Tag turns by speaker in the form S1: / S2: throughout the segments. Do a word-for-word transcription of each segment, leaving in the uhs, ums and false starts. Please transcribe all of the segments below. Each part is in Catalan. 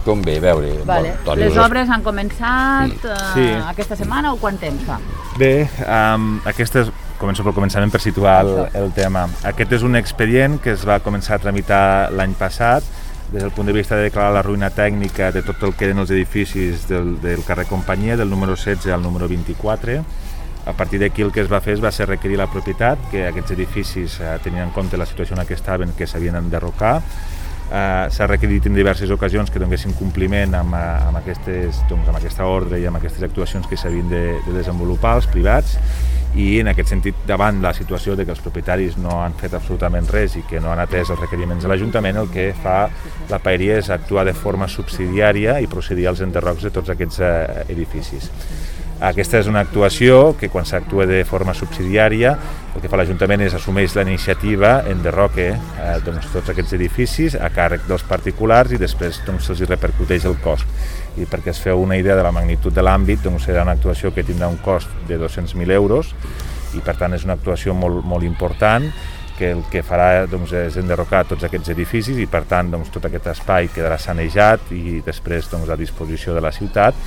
S1: com ve, a veure...
S2: Vale.
S1: Bon, Toni,
S2: les
S1: us...
S2: obres han començat sí. Uh,
S3: sí.
S2: aquesta setmana o quant temps fa?
S3: Bé, um, aquesta és... Començo pel començament per situar el, el tema. Aquest és un expedient que es va començar a tramitar l'any passat des del punt de vista de declarar la ruïna tècnica de tot el que eren els edificis del, del carrer Companyia, del número setze al número vint-i-quatre. A partir d'aquí el que es va fer es va ser requerir la propietat, que aquests edificis eh, tenien en compte la situació en què estaven, que s'havien d'enderrocar. Uh, s'ha requerit en diverses ocasions que donessin compliment amb, amb, aquestes, doncs, amb aquesta ordre i amb aquestes actuacions que s'havien de, de desenvolupar els privats, i en aquest sentit, davant la situació de que els propietaris no han fet absolutament res i que no han atès els requeriments de l'Ajuntament, el que fa la paeria és actuar de forma subsidiària i procedir als enderrocs de tots aquests uh, edificis. Aquesta és una actuació que quan s'actua de forma subsidiària el que fa l'Ajuntament és assumeix la iniciativa, enderroque eh, doncs, tots aquests edificis a càrrec dels particulars i després doncs, se'ls repercuteix el cost. I perquè es feu una idea de la magnitud de l'àmbit, doncs, serà una actuació que tindrà un cost de dos-cents mil euros i per tant és una actuació molt, molt important que el que farà doncs, és enderrocar tots aquests edificis i per tant doncs, tot aquest espai quedarà sanejat i després doncs, a disposició de la ciutat,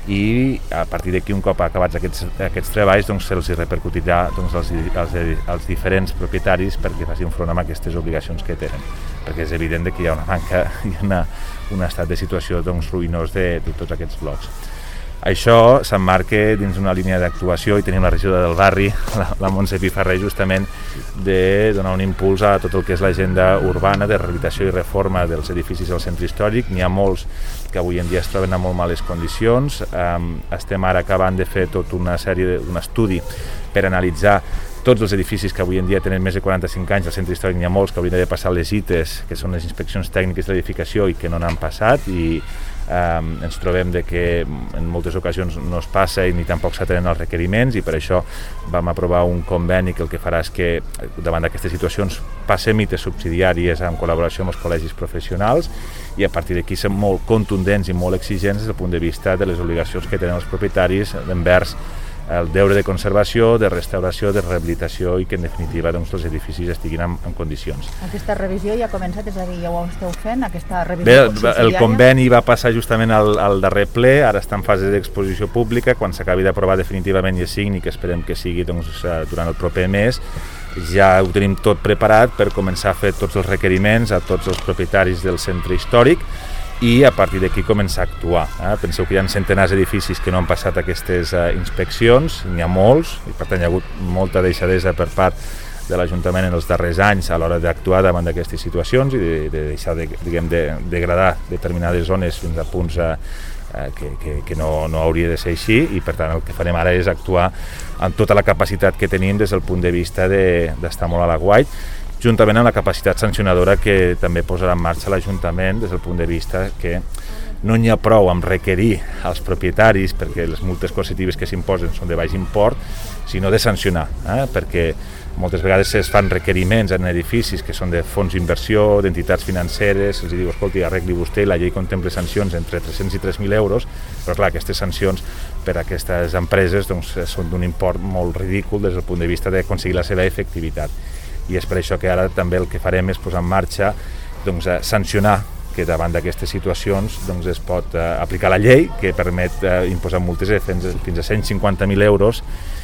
S3: i a partir d'aquí, un cop acabats aquests, aquests treballs, doncs, se'ls repercutirà doncs, als, als, als diferents propietaris perquè facin front a aquestes obligacions que tenen, perquè és evident que hi ha una manca, hi ha una, un estat de situació doncs, ruïnós de, de tots aquests blocs. Això s'emmarca dins una línia d'actuació i tenim la regidora del barri, la, la Montse Pifarré, justament de donar un impuls a tot el que és l'agenda urbana de rehabilitació i reforma dels edificis del centre històric. N'hi ha molts que avui en dia es troben en molt males condicions. Um, estem ara acabant de fer tota una sèrie, de, un estudi per analitzar tots els edificis que avui en dia tenen més de quaranta-cinc anys al centre històric. N'hi ha molts que haurien d'haver passat les I T E S, que són les inspeccions tècniques de l'edificació, i que no n'han passat, i Um, ens trobem de que en moltes ocasions no es passa i ni tampoc s'atenen els requeriments, i per això vam aprovar un conveni que el que farà és que davant d'aquestes situacions passem I T E S subsidiàries en col·laboració amb els col·legis professionals, i a partir d'aquí som molt contundents i molt exigents des del punt de vista de les obligacions que tenen els propietaris envers el deure de conservació, de restauració, de rehabilitació, i que en definitiva doncs, els edificis estiguin en, en condicions.
S2: Aquesta revisió ja ha començat, és a dir, ja ho esteu fent, aquesta revisió
S3: Bé,
S2: subsidiària?
S3: el conveni va passar justament al, al darrer ple, ara està en fase d'exposició pública. Quan s'acabi d'aprovar definitivament i es signi, que esperem que sigui doncs, durant el proper mes, ja ho tenim tot preparat per començar a fer tots els requeriments a tots els propietaris del centre històric, i a partir d'aquí començar a actuar. Eh? Penseu que hi ha centenars d'edificis que no han passat aquestes eh, inspeccions, n'hi ha molts, i per tant hi ha hagut molta deixadesa per part de l'Ajuntament en els darrers anys a l'hora d'actuar davant d'aquestes situacions i de, de deixar de, diguem, de degradar determinades zones fins a punts eh, que, que, que no, no hauria de ser així, i per tant el que farem ara és actuar amb tota la capacitat que tenim des del punt de vista d'estar de, molt a l'aguait, juntament amb la capacitat sancionadora que també posarà en marxa l'Ajuntament des del punt de vista que no n'hi ha prou amb requerir als propietaris, perquè les multes coercitives que s'imposen són de baix import, sinó de sancionar, eh? perquè moltes vegades es fan requeriments en edificis que són de fons d'inversió, d'entitats financeres, els diu, escolti, arregli vostè, la llei contempla sancions entre tres-cents i tres mil euros, però clar, aquestes sancions per a aquestes empreses doncs, són d'un import molt ridícul des del punt de vista d'aconseguir la seva efectivitat. I és per això que ara també el que farem és posar en marxa, doncs, a sancionar que davant d'aquestes situacions doncs, es pot eh, aplicar la llei que permet eh, imposar multes de fins, fins a cent cinquanta mil euros,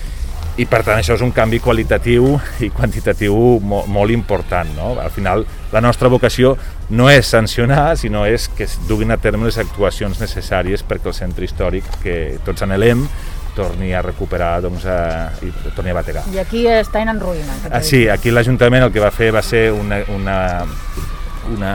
S3: i per tant això és un canvi qualitatiu i quantitatiu molt, molt important, no? Al final la nostra vocació no és sancionar, sinó és que es duguin a terme les actuacions necessàries perquè el centre històric, que tots anhelem, torni a recuperar doncs, a, i torni a bategar.
S2: I aquí estan en ruïna.
S3: Ah, sí, aquí l'Ajuntament el que va fer va ser una, una, una,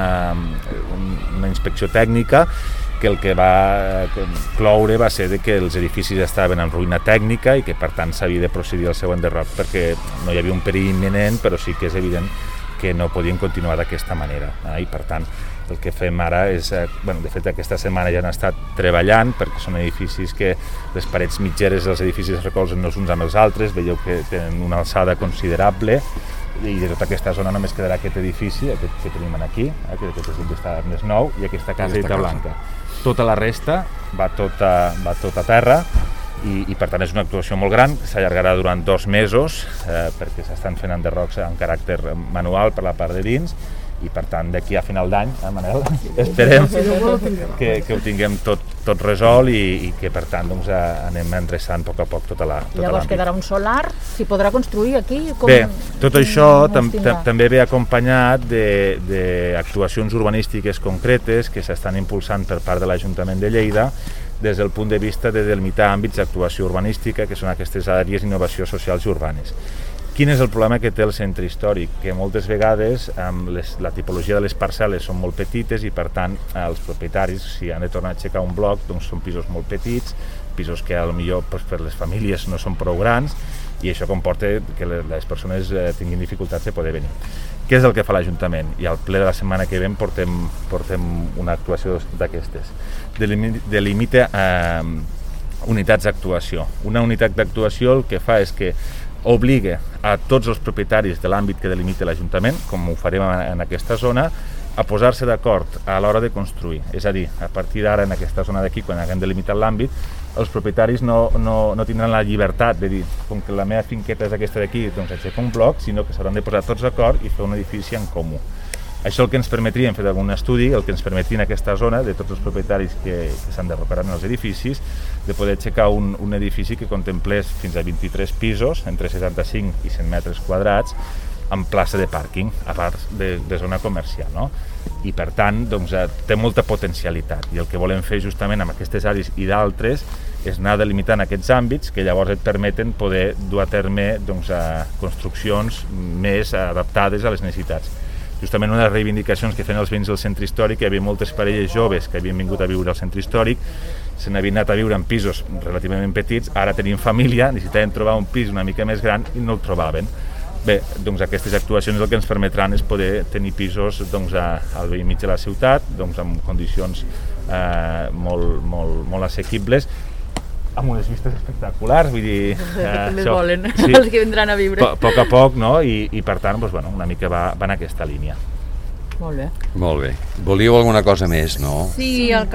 S3: una inspecció tècnica que el que va cloure va ser de que els edificis estaven en ruïna tècnica i que per tant s'havia de procedir al seu enderroc perquè no hi havia un perill imminent, però sí que és evident que no podien continuar d'aquesta manera. Eh? I per tant el que fem ara és, eh, bueno, de fet aquesta setmana ja han estat treballant perquè són edificis que les parets mitgeres dels edificis es recolzen els uns amb els altres, veieu que tenen una alçada considerable, i de tota aquesta zona només quedarà aquest edifici, aquest que tenim aquí, eh, que aquest és el que està més nou, i aquesta caseta blanca. Tota la resta va tot a, va tot a terra, i, i per tant és una actuació molt gran, s'allargarà durant dos mesos eh, perquè s'estan fent enderrocs en caràcter manual per la part de dins, i per tant d'aquí a final d'any, eh, Manel, esperem que, que ho tinguem tot, tot resolt i, i que per tant doncs, anem endreçant a poc a poc tota la tota
S2: Llavors
S3: l'àmbit.
S2: quedarà un solar, s'hi podrà construir aquí? Com,
S3: Bé, tot
S2: com
S3: això tam,
S2: tindrà?
S3: tam, també ve acompanyat d'actuacions urbanístiques concretes que s'estan impulsant per part de l'Ajuntament de Lleida des del punt de vista de delimitar àmbits d'actuació urbanística, que són aquestes àrees d'innovació socials i urbanes. Quin és el problema que té el centre històric? Que moltes vegades amb les, la tipologia de les parcel·les són molt petites i per tant els propietaris, si han de tornar a aixecar un bloc, doncs són pisos molt petits, pisos que potser doncs, per les famílies no són prou grans i això comporta que les persones eh, tinguin dificultats de poder venir. Què és el que fa l'Ajuntament? I al ple de la setmana que ve portem, portem una actuació d'aquestes. Delimita eh, unitats d'actuació. Una unitat d'actuació el que fa és que obliga a tots els propietaris de l'àmbit que delimita l'Ajuntament, com ho farem en aquesta zona, a posar-se d'acord a l'hora de construir. És a dir, a partir d'ara, en aquesta zona d'aquí, quan haguem delimitat l'àmbit, els propietaris no, no, no tindran la llibertat de dir, com que la meva finqueta és aquesta d'aquí, doncs aixeco un bloc, sinó que s'hauran de posar tots d'acord i fer un edifici en comú. Això el que ens permetria, hem fet algun estudi, el que ens permetria en aquesta zona, de tots els propietaris que, que s'han de reparar en els edificis, de poder aixecar un, un edifici que contemplés fins a vint-i-tres pisos, entre setanta-cinc i cent metres quadrats, amb plaça de pàrquing, a part de, de zona comercial, no? I per tant, doncs, té molta potencialitat i el que volem fer justament amb aquestes àrees i d'altres és anar delimitant aquests àmbits que llavors et permeten poder dur a terme doncs, a construccions més adaptades a les necessitats. Justament una de les reivindicacions que feien els veïns del centre històric, hi havia moltes parelles joves que havien vingut a viure al centre històric, se n'havien anat a viure en pisos relativament petits, ara tenien família, necessitaven trobar un pis una mica més gran i no el trobaven. Bé, doncs aquestes actuacions el que ens permetran és poder tenir pisos doncs, a, al vell mig de la ciutat, doncs, amb condicions eh, molt, molt, molt assequibles, amb unes vistes espectaculars, vull dir...
S2: Eh, també
S3: això,
S2: volen,
S3: sí,
S2: els que vindran a viure.
S3: A poc a poc, no? I, i per tant, doncs, bueno, una mica va, va en aquesta línia.
S2: Molt bé.
S1: Molt bé. Volíeu alguna cosa més, no?
S2: Sí, el